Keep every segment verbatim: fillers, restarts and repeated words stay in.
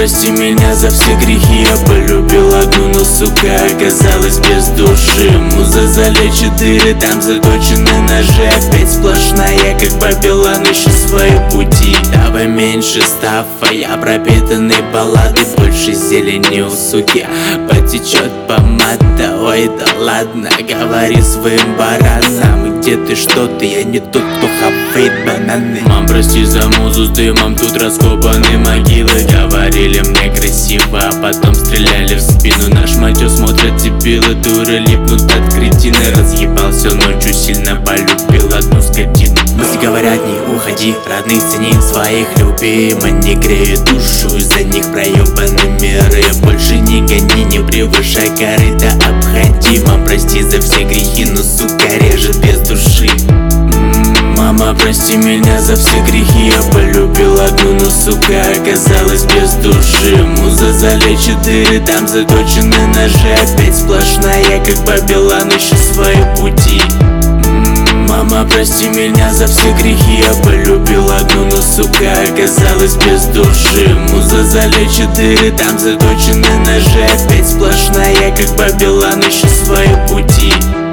прости меня за все грехи. Я полюбил одну, но, сука, оказалась без души. Муза залечит дыры, там заточены ножи. Опять сплошная, как Бабилон, ищу свои пути. Давай меньше стафа, я пропитанный баллады. Больше зелени у суки, потечет помада. Ой, да ладно, говори своим баранам. Где ты, что ты, я не тот, кто хавает бананы. Мам, прости за музу с дымом, тут раскопаны могилы. Говорили мне красиво, а потом стреляли в спину. Наш матё смотрят дебилы, дуры липнут от кретины. Разъебался ночью, сильно полюбил одну скотину. Мысли говорят, не уходи, родных цени, своих люби. Не греют душу, из-за них проебаны миры. Больше не гони, не превышай корыто, обходи. Мам, прости за все грехи, но, сука, режет без души. Мама, прости меня за все грехи. Я полюбил одну, но, сука, оказалась без души. Муза залечит дыры, там заточены ножи. Опять сплошная, как Бабилон, ищу свои пути. Мама, прости меня за все грехи. Я полюбил одну, но, сука, оказалась без души. Муза залечит дыры, там заточены ножи. Опять сплошная, как Бабилон, ищу свои пути.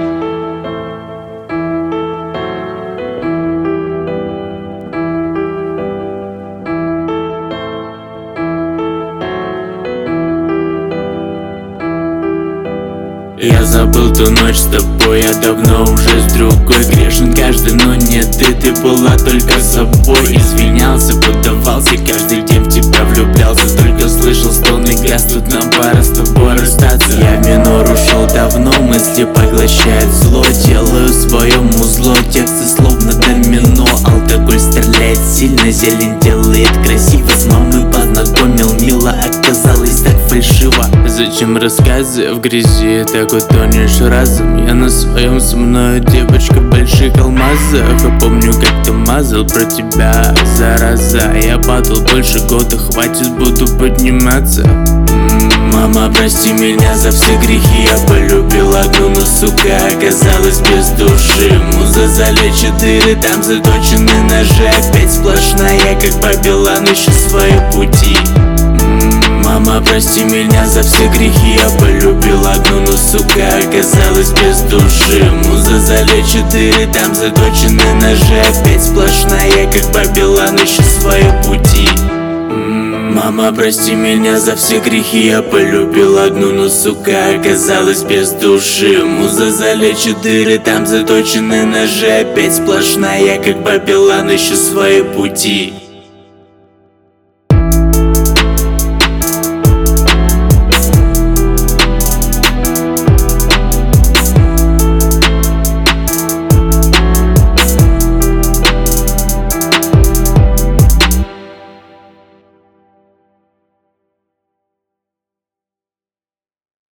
Я забыл ту ночь с тобой, я давно уже с другой. Грешен каждый, но не ты, ты была только собой. Извинялся, поддавался, каждый день в тебя влюблялся. Только слышал стоны газ, тут нам пора с тобой расстаться. Я в минор ушел давно, мысли поглощают зло. Делаю свое музло, тексты словно домино. Алкоголь стреляет сильно, зелень делает красиво. С мамой познакомил, мило, оказалось так фальшиво. Зачем рассказы в грязи, так утонешь разом? Я на своем, со мною девочка в больших алмазах. Я помню, как ты мазал про тебя, зараза. Я падал больше года, хватит, буду подниматься. Мама, прости меня за все грехи. Я полюбил одну, но, сука, оказалась без души. Муза залечит дыры, там заточены ножи. Опять сплошная, как Бабилон, ищу свои пути. Мама, прости меня за все грехи. Я полюбил одну, но, сука, оказалась без души. Муза залечит дыры, там заточены ножи. Опять сплошная, как Бабилон, ищу свои пути. Мама, прости меня за все грехи. Я полюбил одну, но, сука, оказалась без души. Муза залечит дыры, там заточены ножи. Опять сплошная, как Бабилон, ищу свои пути.